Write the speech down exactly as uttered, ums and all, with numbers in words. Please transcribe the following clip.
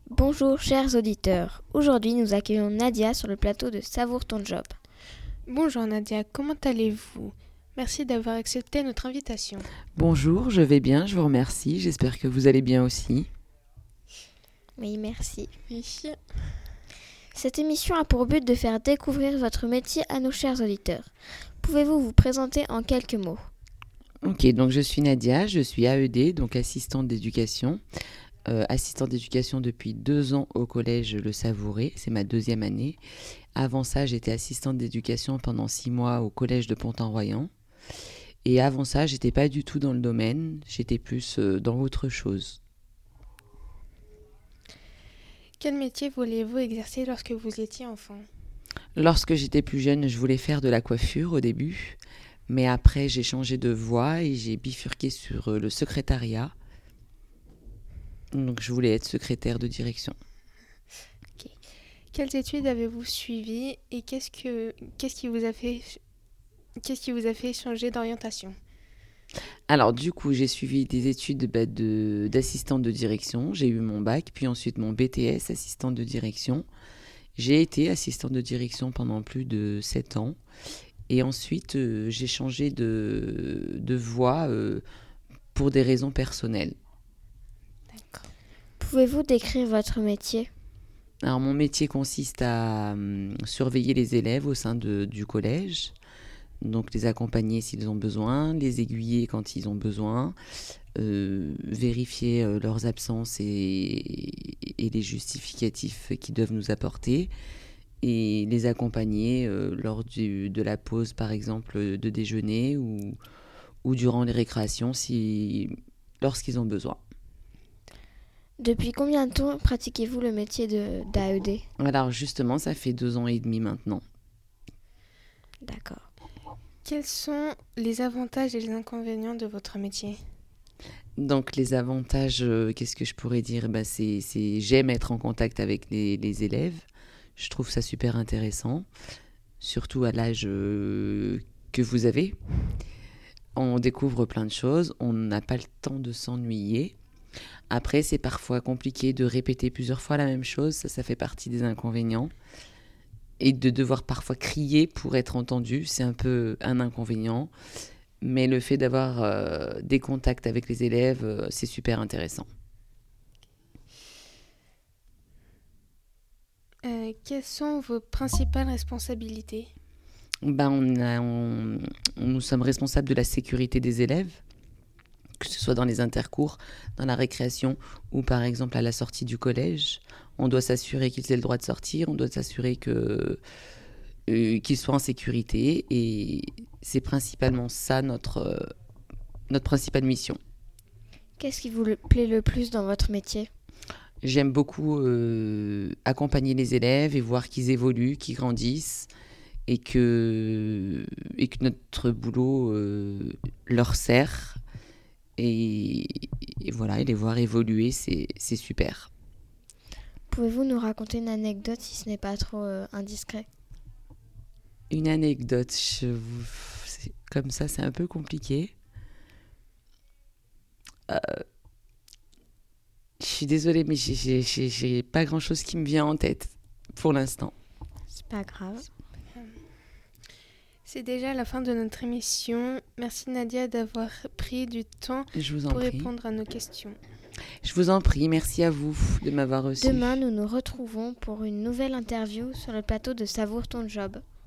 Bonjour chers auditeurs, aujourd'hui nous accueillons Nadia sur le plateau de Savoure ton job. Bonjour Nadia, comment allez-vous? Merci d'avoir accepté notre invitation. Bonjour, je vais bien, je vous remercie, j'espère que vous allez bien aussi. Oui, merci. Oui. Cette émission a pour but de faire découvrir votre métier à nos chers auditeurs. Pouvez-vous vous présenter en quelques mots? Ok, donc je suis Nadia, je suis A E D, donc assistante d'éducation. Euh, assistante d'éducation depuis deux ans au collège Le Savouré, c'est ma deuxième année. Avant ça, j'étais assistante d'éducation pendant six mois au collège de Pont-en-Royan. Et avant ça, j'étais pas du tout dans le domaine, j'étais plus euh, dans autre chose. Quel métier vouliez-vous exercer lorsque vous étiez enfant? Lorsque j'étais plus jeune, je voulais faire de la coiffure au début, mais après j'ai changé de voie et j'ai bifurqué sur euh, le secrétariat. Donc je voulais être secrétaire de direction. Okay. Quelles études avez-vous suivies et qu'est-ce que qu'est-ce qui vous a fait qu'est-ce qui vous a fait changer d'orientation? Alors du coup, j'ai suivi des études bah, de, d'assistante de direction. J'ai eu mon bac, puis ensuite mon B T S, assistante de direction. J'ai été assistante de direction pendant plus de sept ans. Et ensuite, euh, j'ai changé de, de voie euh, pour des raisons personnelles. D'accord. Pouvez-vous décrire votre métier? Alors mon métier consiste à euh, surveiller les élèves au sein de, du collège. Donc les accompagner s'ils ont besoin, les aiguiller quand ils ont besoin, euh, vérifier euh, leurs absences et, et les justificatifs qu'ils doivent nous apporter, et les accompagner euh, lors du, de la pause par exemple de déjeuner ou, ou durant les récréations si, lorsqu'ils ont besoin. Depuis combien de temps pratiquez-vous le métier de, d'A E D? Alors justement, ça fait deux ans et demi maintenant. D'accord. Quels sont les avantages et les inconvénients de votre métier? Donc les avantages, euh, qu'est-ce que je pourrais dire? Bah, c'est, c'est, j'aime être en contact avec les, les élèves. Je trouve ça super intéressant, surtout à l'âge euh, que vous avez. On découvre plein de choses, on n'a pas le temps de s'ennuyer. Après, c'est parfois compliqué de répéter plusieurs fois la même chose, ça, ça fait partie des inconvénients. Et de devoir parfois crier pour être entendu, c'est un peu un inconvénient. Mais le fait d'avoir euh, des contacts avec les élèves, euh, c'est super intéressant. Euh, quelles sont vos principales responsabilités? Ben, on a, on, nous sommes responsables de la sécurité des élèves, que ce soit dans les intercours, dans la récréation ou par exemple à la sortie du collège. On doit s'assurer qu'ils aient le droit de sortir, on doit s'assurer que, euh, qu'ils soient en sécurité et c'est principalement ça notre, euh, notre principale mission. Qu'est-ce qui vous le- plaît le plus dans votre métier? J'aime beaucoup euh, accompagner les élèves et voir qu'ils évoluent, qu'ils grandissent et que, et que notre boulot euh, leur sert. Et, et voilà, et les voir évoluer, c'est, c'est super. Pouvez-vous nous raconter une anecdote si ce n'est pas trop euh, indiscret? Une anecdote, je vous- c'est- comme ça, c'est un peu compliqué. Euh, je suis désolée, mais j'ai, j'ai, j'ai, j'ai pas grand-chose qui me vient en tête pour l'instant. C'est pas grave. C'est déjà la fin de notre émission. Merci Nadia d'avoir pris du temps Je vous en pour prie. répondre à nos questions. Je vous en prie, merci à vous de m'avoir reçu. Demain, nous nous retrouvons pour une nouvelle interview sur le plateau de Savoure ton job.